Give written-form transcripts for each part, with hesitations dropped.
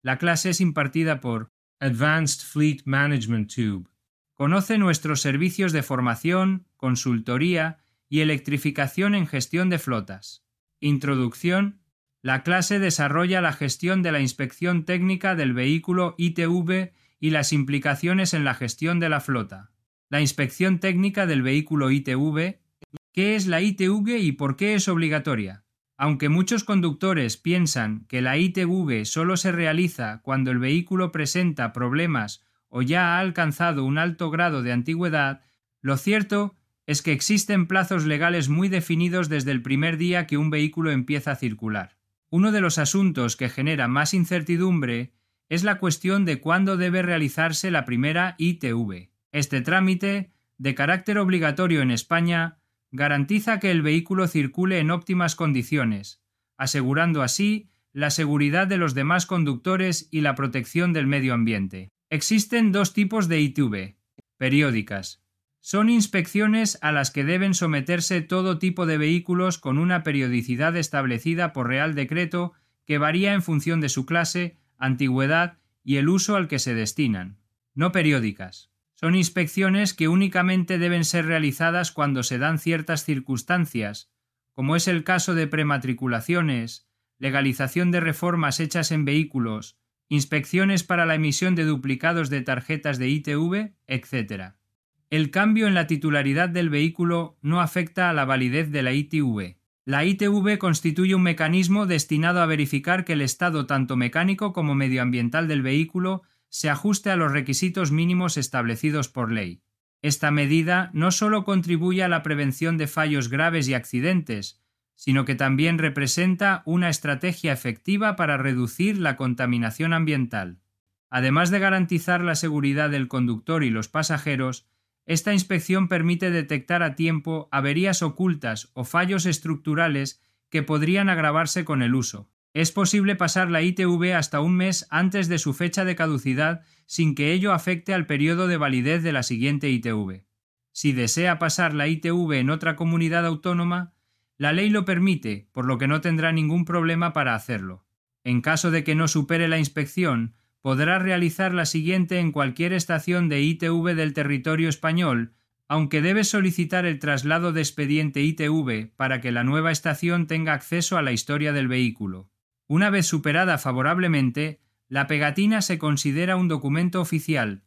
La clase es impartida por Advanced Fleet Management Tube. Conoce nuestros servicios de formación, consultoría y electrificación en gestión de flotas. Introducción. La clase desarrolla la gestión de la inspección técnica del vehículo ITV y las implicaciones en la gestión de la flota. La inspección técnica del vehículo ITV. ¿Qué es la ITV y por qué es obligatoria? Aunque muchos conductores piensan que la ITV solo se realiza cuando el vehículo presenta problemas o ya ha alcanzado un alto grado de antigüedad, lo cierto es que existen plazos legales muy definidos desde el primer día que un vehículo empieza a circular. Uno de los asuntos que genera más incertidumbre es la cuestión de cuándo debe realizarse la primera ITV. Este trámite, de carácter obligatorio en España, garantiza que el vehículo circule en óptimas condiciones, asegurando así la seguridad de los demás conductores y la protección del medio ambiente. Existen dos tipos de ITV: periódicas. Son inspecciones a las que deben someterse todo tipo de vehículos con una periodicidad establecida por Real Decreto que varía en función de su clase, antigüedad y el uso al que se destinan. No periódicas. Son inspecciones que únicamente deben ser realizadas cuando se dan ciertas circunstancias, como es el caso de prematriculaciones, legalización de reformas hechas en vehículos, inspecciones para la emisión de duplicados de tarjetas de ITV, etc. El cambio en la titularidad del vehículo no afecta a la validez de la ITV. La ITV constituye un mecanismo destinado a verificar que el estado tanto mecánico como medioambiental del vehículo se ajuste a los requisitos mínimos establecidos por ley. Esta medida no solo contribuye a la prevención de fallos graves y accidentes, sino que también representa una estrategia efectiva para reducir la contaminación ambiental. Además de garantizar la seguridad del conductor y los pasajeros, esta inspección permite detectar a tiempo averías ocultas o fallos estructurales que podrían agravarse con el uso. Es posible pasar la ITV hasta un mes antes de su fecha de caducidad sin que ello afecte al periodo de validez de la siguiente ITV. Si desea pasar la ITV en otra comunidad autónoma, la ley lo permite, por lo que no tendrá ningún problema para hacerlo. En caso de que no supere la inspección, podrá realizar la siguiente en cualquier estación de ITV del territorio español, aunque debe solicitar el traslado de expediente ITV para que la nueva estación tenga acceso a la historia del vehículo. Una vez superada favorablemente, la pegatina se considera un documento oficial.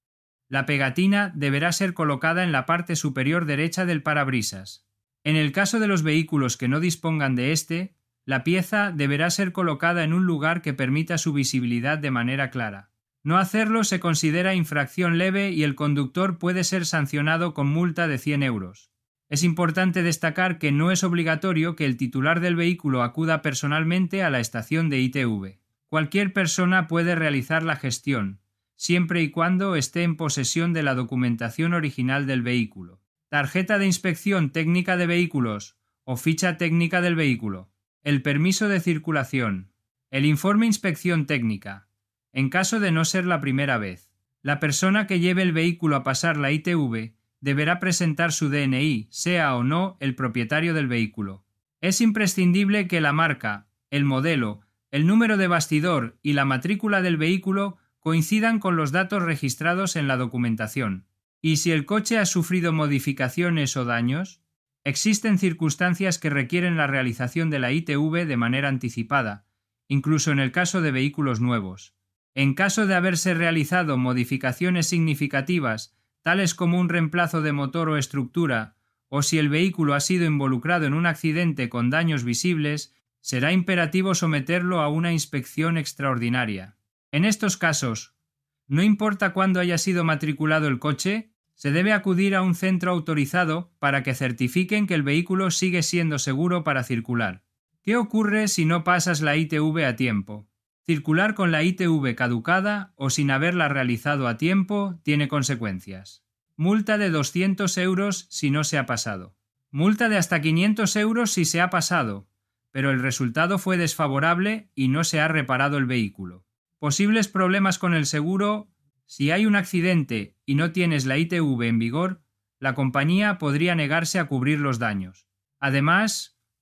La pegatina deberá ser colocada en la parte superior derecha del parabrisas. En el caso de los vehículos que no dispongan de este, la pieza deberá ser colocada en un lugar que permita su visibilidad de manera clara. No hacerlo se considera infracción leve y el conductor puede ser sancionado con multa de 100 euros. Es importante destacar que no es obligatorio que el titular del vehículo acuda personalmente a la estación de ITV. Cualquier persona puede realizar la gestión, siempre y cuando esté en posesión de la documentación original del vehículo. Tarjeta de inspección técnica de vehículos o ficha técnica del vehículo. El permiso de circulación. El informe inspección técnica. En caso de no ser la primera vez, la persona que lleve el vehículo a pasar la ITV deberá presentar su DNI, sea o no el propietario del vehículo. Es imprescindible que la marca, el modelo, el número de bastidor y la matrícula del vehículo coincidan con los datos registrados en la documentación. Y si el coche ha sufrido modificaciones o daños, existen circunstancias que requieren la realización de la ITV de manera anticipada, incluso en el caso de vehículos nuevos. En caso de haberse realizado modificaciones significativas, tales como un reemplazo de motor o estructura, o si el vehículo ha sido involucrado en un accidente con daños visibles, será imperativo someterlo a una inspección extraordinaria. En estos casos, no importa cuándo haya sido matriculado el coche, se debe acudir a un centro autorizado para que certifiquen que el vehículo sigue siendo seguro para circular. ¿Qué ocurre si no pasas la ITV a tiempo? Circular con la ITV caducada o sin haberla realizado a tiempo tiene consecuencias. Multa de 200 euros si no se ha pasado. Multa de hasta 500 euros si se ha pasado, pero el resultado fue desfavorable y no se ha reparado el vehículo. Posibles problemas con el seguro. Si hay un accidente y no tienes la ITV en vigor, la compañía podría negarse a cubrir los daños. Además,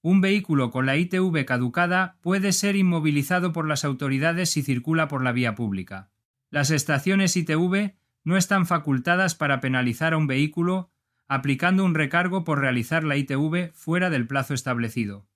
Un vehículo con la ITV caducada puede ser inmovilizado por las autoridades si circula por la vía pública. Las estaciones ITV no están facultadas para penalizar a un vehículo aplicando un recargo por realizar la ITV fuera del plazo establecido.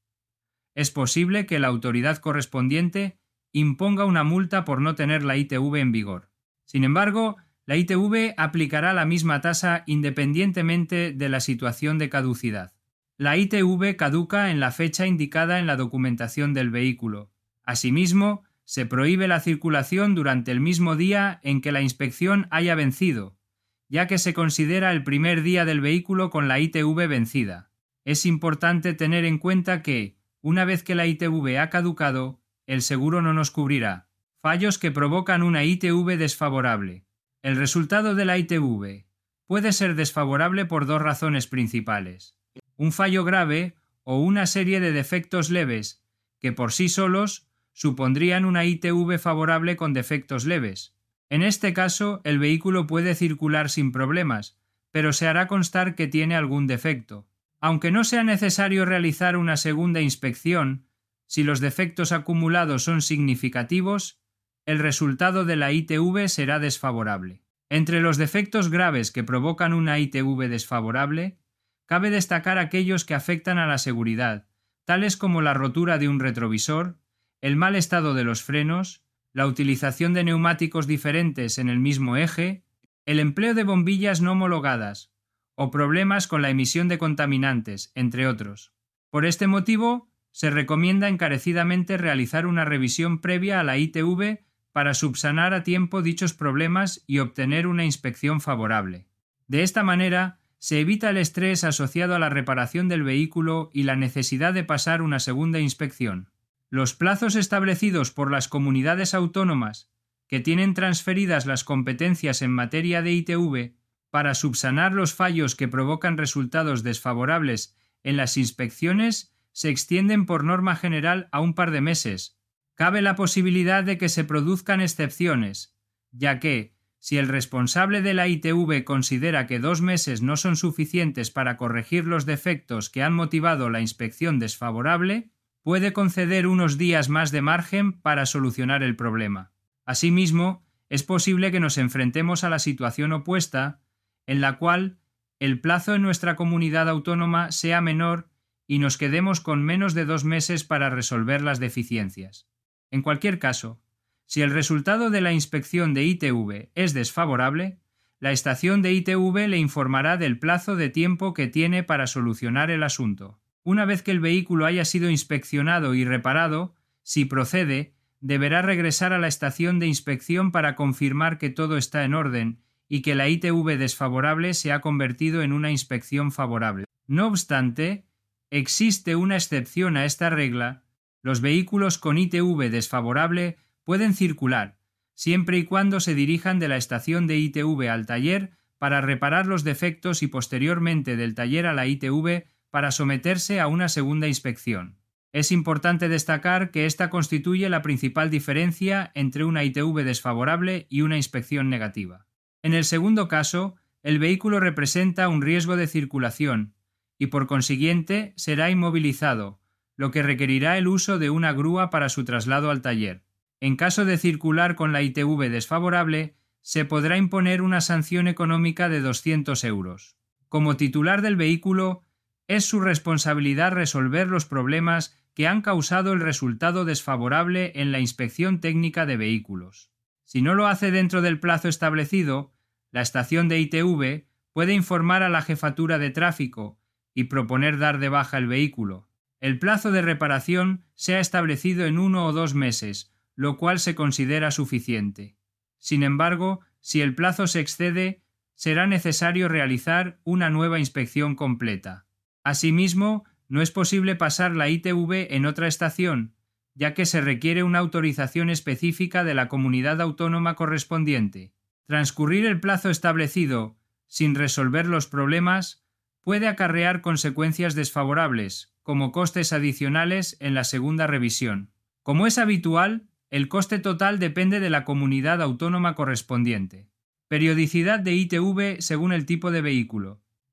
Es posible que la autoridad correspondiente imponga una multa por no tener la ITV en vigor. Sin embargo, la ITV aplicará la misma tasa independientemente de la situación de caducidad. La ITV caduca en la fecha indicada en la documentación del vehículo. Asimismo, se prohíbe la circulación durante el mismo día en que la inspección haya vencido, ya que se considera el primer día del vehículo con la ITV vencida. Es importante tener en cuenta que, una vez que la ITV ha caducado, el seguro no nos cubrirá. Fallos que provocan una ITV desfavorable. El resultado de la ITV puede ser desfavorable por dos razones principales: un fallo grave o una serie de defectos leves, que por sí solos supondrían una ITV favorable con defectos leves. En este caso, el vehículo puede circular sin problemas, pero se hará constar que tiene algún defecto. Aunque no sea necesario realizar una segunda inspección, si los defectos acumulados son significativos, el resultado de la ITV será desfavorable. Entre los defectos graves que provocan una ITV desfavorable, cabe destacar aquellos que afectan a la seguridad, tales como la rotura de un retrovisor, el mal estado de los frenos, la utilización de neumáticos diferentes en el mismo eje, el empleo de bombillas no homologadas, o problemas con la emisión de contaminantes, entre otros. Por este motivo, se recomienda encarecidamente realizar una revisión previa a la ITV para subsanar a tiempo dichos problemas y obtener una inspección favorable. De esta manera, se evita el estrés asociado a la reparación del vehículo y la necesidad de pasar una segunda inspección. Los plazos establecidos por las comunidades autónomas que tienen transferidas las competencias en materia de ITV para subsanar los fallos que provocan resultados desfavorables en las inspecciones se extienden por norma general a un par de meses. Cabe la posibilidad de que se produzcan excepciones, ya que, si el responsable de la ITV considera que 2 meses no son suficientes para corregir los defectos que han motivado la inspección desfavorable, puede conceder unos días más de margen para solucionar el problema. Asimismo, es posible que nos enfrentemos a la situación opuesta, en la cual el plazo en nuestra comunidad autónoma sea menor y nos quedemos con menos de 2 meses para resolver las deficiencias. En cualquier caso, si el resultado de la inspección de ITV es desfavorable, la estación de ITV le informará del plazo de tiempo que tiene para solucionar el asunto. Una vez que el vehículo haya sido inspeccionado y reparado, si procede, deberá regresar a la estación de inspección para confirmar que todo está en orden y que la ITV desfavorable se ha convertido en una inspección favorable. No obstante, existe una excepción a esta regla: los vehículos con ITV desfavorable pueden circular, siempre y cuando se dirijan de la estación de ITV al taller para reparar los defectos y posteriormente del taller a la ITV para someterse a una segunda inspección. Es importante destacar que esta constituye la principal diferencia entre una ITV desfavorable y una inspección negativa. En el segundo caso, el vehículo representa un riesgo de circulación y por consiguiente será inmovilizado, lo que requerirá el uso de una grúa para su traslado al taller. En caso de circular con la ITV desfavorable, se podrá imponer una sanción económica de 200 euros. Como titular del vehículo, es su responsabilidad resolver los problemas que han causado el resultado desfavorable en la inspección técnica de vehículos. Si no lo hace dentro del plazo establecido, la estación de ITV puede informar a la jefatura de tráfico y proponer dar de baja el vehículo. El plazo de reparación se ha establecido en 1 o 2 meses, lo cual se considera suficiente. Sin embargo, si el plazo se excede, será necesario realizar una nueva inspección completa. Asimismo, no es posible pasar la ITV en otra estación, ya que se requiere una autorización específica de la comunidad autónoma correspondiente. Transcurrir el plazo establecido sin resolver los problemas puede acarrear consecuencias desfavorables, como costes adicionales en la segunda revisión. Como es habitual, el coste total depende de la comunidad autónoma correspondiente. Periodicidad de ITV según el tipo de vehículo.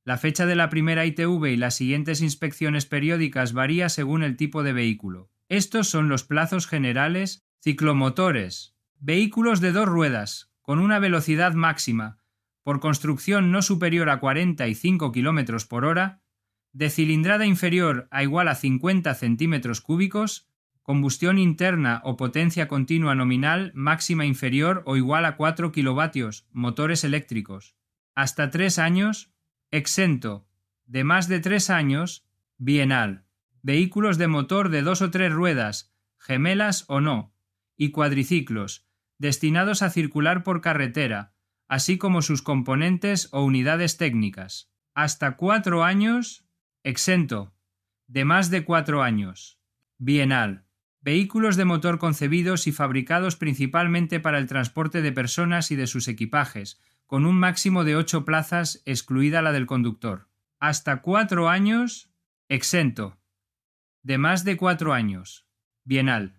La fecha de la primera ITV y las siguientes inspecciones periódicas varía según el tipo de vehículo. Estos son los plazos generales. Ciclomotores. Vehículos de 2 ruedas, con una velocidad máxima, por construcción no superior a 45 km por hora, de cilindrada inferior a igual a 50 centímetros cúbicos, combustión interna o potencia continua nominal máxima inferior o igual a 4 kilovatios, motores eléctricos. Hasta 3 años, exento. De más de 3 años, bienal. Vehículos de motor de 2 o 3 ruedas, gemelas o no, y cuadriciclos, destinados a circular por carretera, así como sus componentes o unidades técnicas. Hasta 4 años, exento. De más de 4 años, bienal. Vehículos de motor concebidos y fabricados principalmente para el transporte de personas y de sus equipajes, con un máximo de 8 plazas, excluida la del conductor. Hasta 4 años, exento. De más de 4 años, bienal.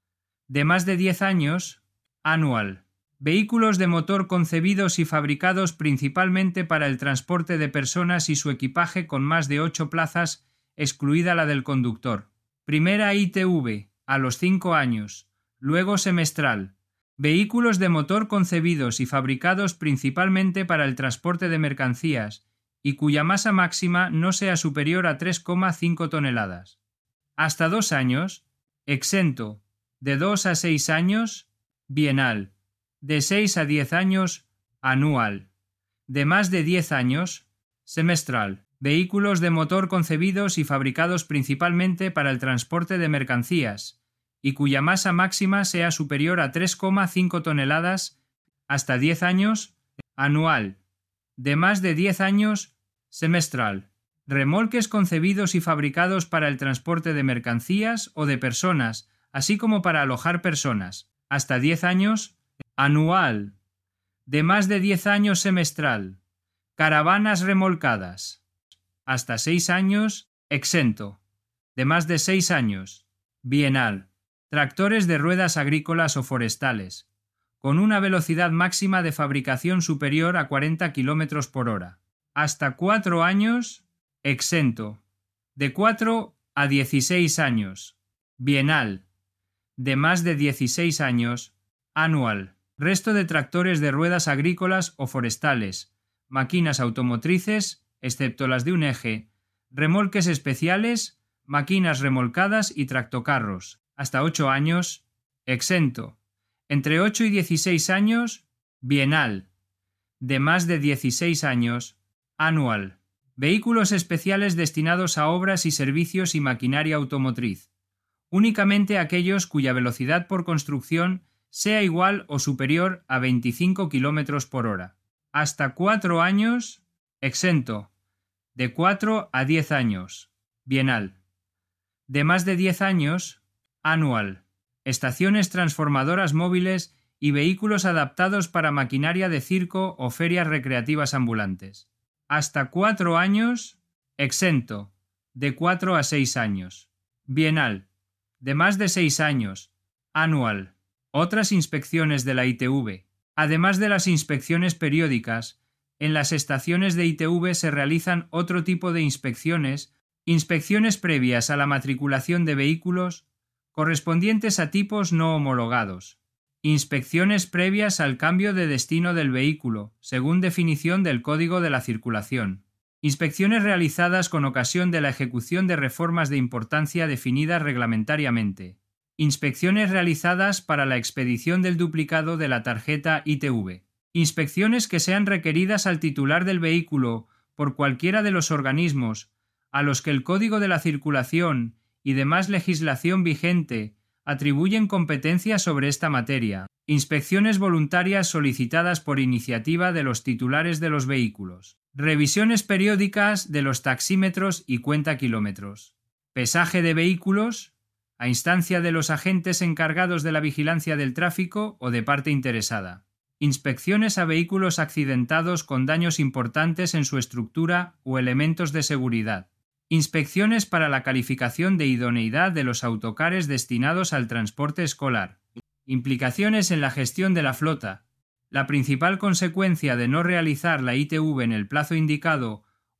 De más de 10 años, anual. Vehículos de motor concebidos y fabricados principalmente para el transporte de personas y su equipaje con más de 8 plazas, excluida la del conductor. Primera ITV, a los 5 años, luego semestral. Vehículos de motor concebidos y fabricados principalmente para el transporte de mercancías y cuya masa máxima no sea superior a 3,5 toneladas. Hasta 2 años, exento. De 2 a 6 años, bienal. De 6 a 10 años, anual. De más de 10 años, semestral. Vehículos de motor concebidos y fabricados principalmente para el transporte de mercancías y cuya masa máxima sea superior a 3,5 toneladas, hasta 10 años, anual. De más de 10 años, semestral. Remolques concebidos y fabricados para el transporte de mercancías o de personas, así como para alojar personas, hasta 10 años, anual. De más de 10 años, semestral. Caravanas remolcadas. Hasta 6 años, exento. De más de 6 años, bienal. Tractores de ruedas agrícolas o forestales, con una velocidad máxima de fabricación superior a 40 km por hora. Hasta 4 años, exento. De 4 a 16 años, bienal. De más de 16 años, anual. Resto de tractores de ruedas agrícolas o forestales, máquinas automotrices, excepto las de un eje, remolques especiales, máquinas remolcadas y tractocarros. Hasta 8 años, exento. Entre 8 y 16 años, bienal. De más de 16 años, anual. Vehículos especiales destinados a obras y servicios y maquinaria automotriz. Únicamente aquellos cuya velocidad por construcción sea igual o superior a 25 km por hora. Hasta 4 años, exento. De 4 a 10 años, bienal. De más de 10 años, anual. Estaciones transformadoras móviles y vehículos adaptados para maquinaria de circo o ferias recreativas ambulantes. Hasta 4 años, exento. De 4 a 6 años, bienal. De más de 6 años, anual. Otras inspecciones de la ITV. Además de las inspecciones periódicas, en las estaciones de ITV se realizan otro tipo de inspecciones previas a la matriculación de vehículos, correspondientes a tipos no homologados. Inspecciones previas al cambio de destino del vehículo, según definición del Código de la Circulación. Inspecciones realizadas con ocasión de la ejecución de reformas de importancia definidas reglamentariamente. Inspecciones realizadas para la expedición del duplicado de la tarjeta ITV. Inspecciones que sean requeridas al titular del vehículo por cualquiera de los organismos a los que el Código de la Circulación y demás legislación vigente atribuyen competencia sobre esta materia. Inspecciones voluntarias solicitadas por iniciativa de los titulares de los vehículos. Revisiones periódicas de los taxímetros y cuentakilómetros. Pesaje de vehículos a instancia de los agentes encargados de la vigilancia del tráfico o de parte interesada. Inspecciones a vehículos accidentados con daños importantes en su estructura o elementos de seguridad. Inspecciones para la calificación de idoneidad de los autocares destinados al transporte escolar. Implicaciones en la gestión de la flota. La principal consecuencia de no realizar la ITV en el plazo indicado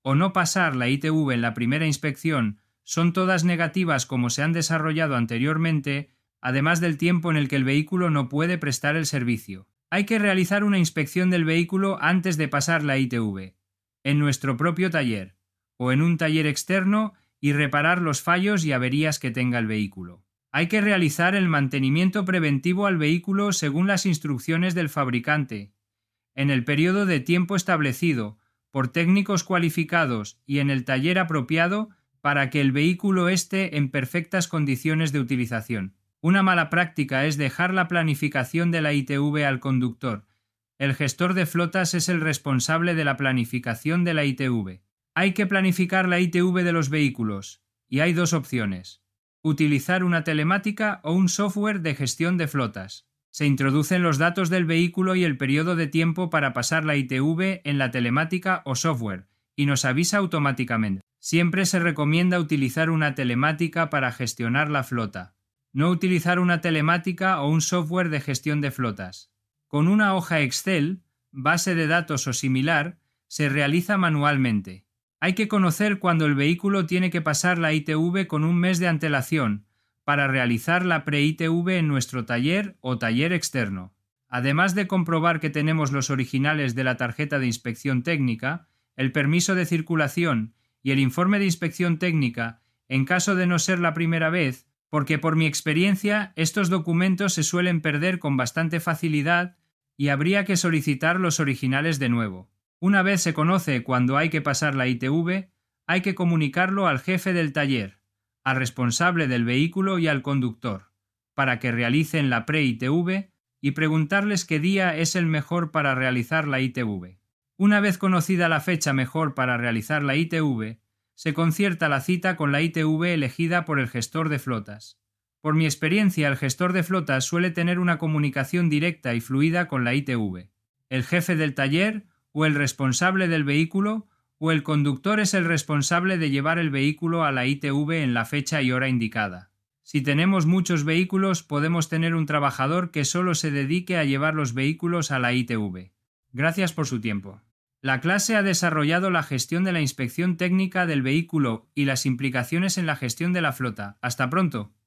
o no pasar la ITV en la primera inspección son todas negativas como se han desarrollado anteriormente, además del tiempo en el que el vehículo no puede prestar el servicio. Hay que realizar una inspección del vehículo antes de pasar la ITV, en nuestro propio taller, o en un taller externo y reparar los fallos y averías que tenga el vehículo. Hay que realizar el mantenimiento preventivo al vehículo según las instrucciones del fabricante, en el periodo de tiempo establecido, por técnicos cualificados y en el taller apropiado para que el vehículo esté en perfectas condiciones de utilización. Una mala práctica es dejar la planificación de la ITV al conductor. El gestor de flotas es el responsable de la planificación de la ITV. Hay que planificar la ITV de los vehículos, y hay dos opciones: utilizar una telemática o un software de gestión de flotas. Se introducen los datos del vehículo y el periodo de tiempo para pasar la ITV en la telemática o software, y nos avisa automáticamente. Siempre se recomienda utilizar una telemática para gestionar la flota. No utilizar una telemática o un software de gestión de flotas. Con una hoja Excel, base de datos o similar, se realiza manualmente. Hay que conocer cuándo el vehículo tiene que pasar la ITV con un mes de antelación para realizar la pre-ITV en nuestro taller o taller externo. Además de comprobar que tenemos los originales de la tarjeta de inspección técnica, el permiso de circulación y el informe de inspección técnica, en caso de no ser la primera vez, porque por mi experiencia estos documentos se suelen perder con bastante facilidad y habría que solicitar los originales de nuevo. Una vez se conoce cuándo hay que pasar la ITV, hay que comunicarlo al jefe del taller, al responsable del vehículo y al conductor, para que realicen la pre-ITV y preguntarles qué día es el mejor para realizar la ITV. Una vez conocida la fecha mejor para realizar la ITV, se concierta la cita con la ITV elegida por el gestor de flotas. Por mi experiencia, el gestor de flotas suele tener una comunicación directa y fluida con la ITV. El jefe del taller, o el responsable del vehículo, o el conductor es el responsable de llevar el vehículo a la ITV en la fecha y hora indicada. Si tenemos muchos vehículos, podemos tener un trabajador que solo se dedique a llevar los vehículos a la ITV. Gracias por su tiempo. La clase ha desarrollado la gestión de la inspección técnica del vehículo y las implicaciones en la gestión de la flota. Hasta pronto.